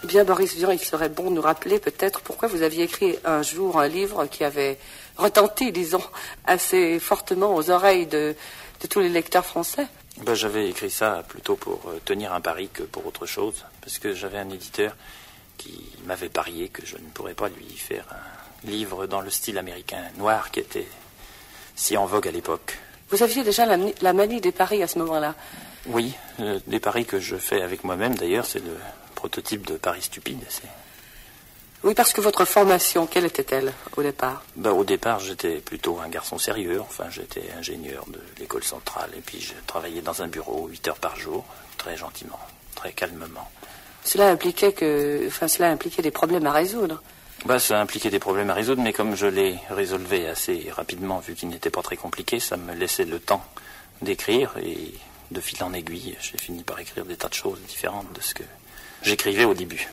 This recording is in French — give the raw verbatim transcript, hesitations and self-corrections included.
Eh bien, Boris Vian, il serait bon de nous rappeler peut-être pourquoi vous aviez écrit un jour un livre qui avait retenti, disons, assez fortement aux oreilles de, de tous les lecteurs français. Ben, j'avais écrit ça plutôt pour tenir un pari que pour autre chose, parce que j'avais un éditeur qui m'avait parié que je ne pourrais pas lui faire un livre dans le style américain noir qui était si en vogue à l'époque. Vous aviez déjà la, la manie des paris à ce moment-là? Oui, euh, des paris que je fais avec moi-même, d'ailleurs, c'est le prototype de pari stupide. C'est... Oui, parce que votre formation, quelle était-elle au départ? Ben, au départ, j'étais plutôt un garçon sérieux. Enfin, j'étais ingénieur de l'école centrale et puis je travaillais dans un bureau huit heures par jour, très gentiment, très calmement. Cela impliquait que, enfin, cela impliquait des problèmes à résoudre. Ben, ça impliquait des problèmes à résoudre, mais comme je les résolvais assez rapidement, vu qu'ils n'étaient pas très compliqués, ça me laissait le temps d'écrire et de fil en aiguille, j'ai fini par écrire des tas de choses différentes de ce que j'écrivais au début.